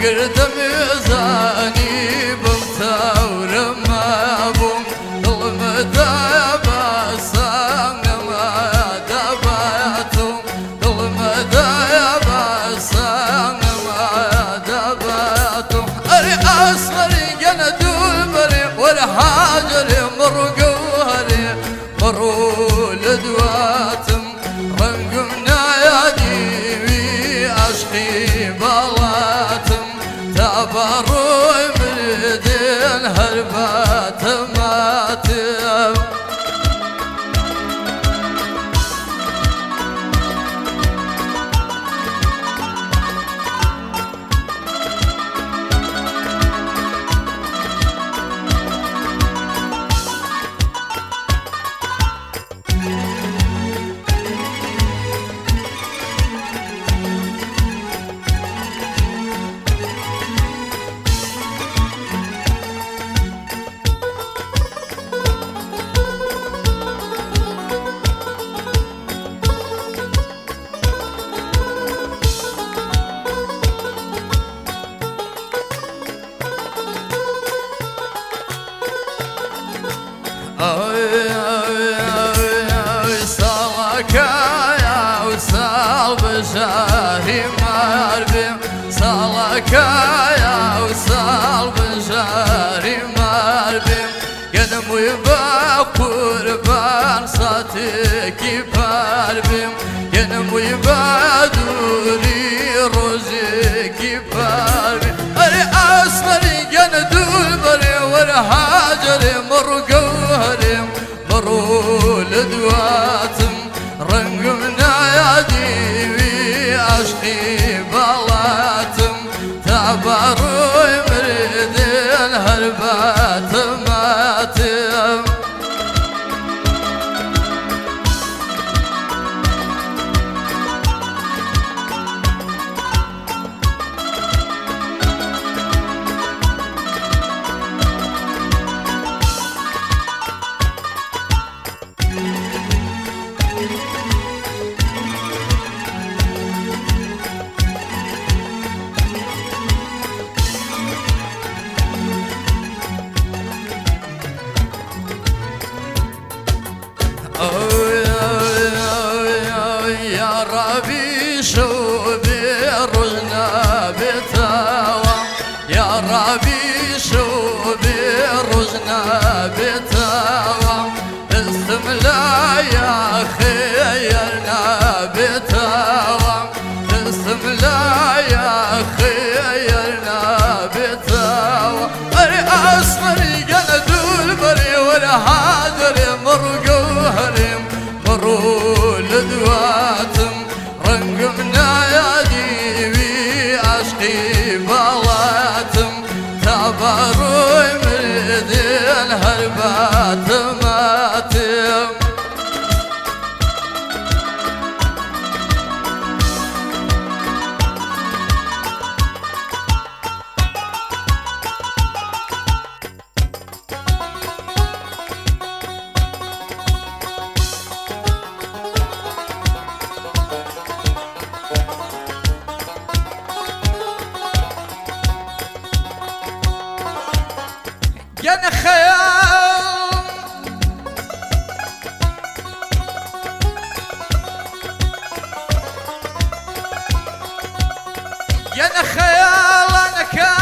كرد ميزاني بمتور ما بوم ظلم دابا سام ما دباتو ظلم دابا سام ما دباتو أري أصغري جند البري والحاجري مرقوهري مروا لدواتم رنقمنا يا ديوي عشقي بلاتم تعبروا مردين هربات ماتم سالكايا وسال بشاري ماربي سالكايا وسال بشاري ماربي قدم ويبا قربان صاتكي باربي قدم ويبا دوري روزكي باربي أري أصغري جند البري والحاجري مرقوهري مروا لدواتم رنقمنا يا ديوي عشقي بلاتم تعبروا مردين هربات ماتم يا ربي شو برجنا بتاوى يا ربي شو برجنا بتاوى استملا يا خيرنا بتاوى استملا يا خيرنا بتاوى أري أصغري جند البري والحاضري مرقوهري مروا لدواتم رنقمنا يا ديوي عشقي بلاتم تعبروا مردين هربات ماتم يا خيال يا خيال انا